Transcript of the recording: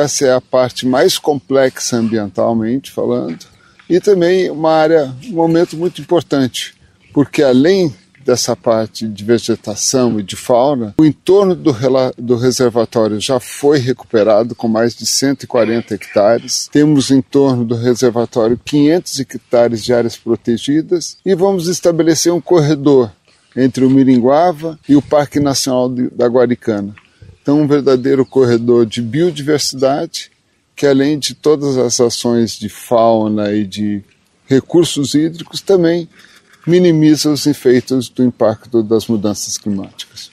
essa é a parte mais complexa ambientalmente falando, e também um momento muito importante, porque além dessa parte de vegetação e de fauna, o entorno do reservatório já foi recuperado com mais de 140 hectares. Temos em torno do reservatório 500 hectares de áreas protegidas e vamos estabelecer um corredor entre o Miringuava e o Parque Nacional da Guaricana. Então, um verdadeiro corredor de biodiversidade, que além de todas as ações de fauna e de recursos hídricos, também minimiza os efeitos do impacto das mudanças climáticas.